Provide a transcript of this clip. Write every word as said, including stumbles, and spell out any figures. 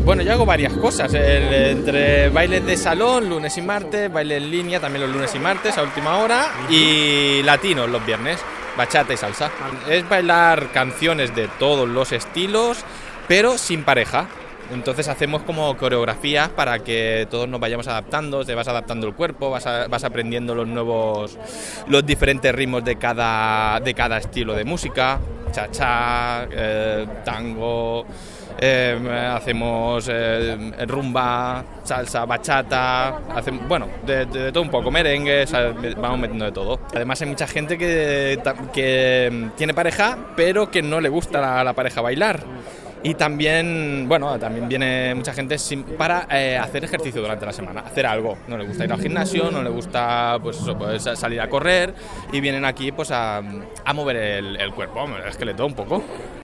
Bueno, yo hago varias cosas, el, entre bailes de salón, lunes y martes, baile en línea también los lunes y martes a última hora, y latinos los viernes, bachata y salsa. Es bailar canciones de todos los estilos, pero sin pareja. Entonces hacemos como coreografías para que todos nos vayamos adaptando, te vas adaptando el cuerpo, vas, a, vas aprendiendo los nuevos, los diferentes ritmos de cada, de cada estilo de música, cha-cha, eh, tango, eh, hacemos eh, rumba, salsa, bachata, hacemos, bueno, de, de, de todo un poco, merengue, vamos metiendo de todo. Además hay mucha gente que, que tiene pareja, pero que no le gusta la, la pareja bailar. Y también, bueno, también viene mucha gente sin, para eh, hacer ejercicio durante la semana, hacer algo. No le gusta ir al gimnasio, no le gusta pues, eso, pues salir a correr y vienen aquí pues a, a mover el, el cuerpo, el esqueleto un poco.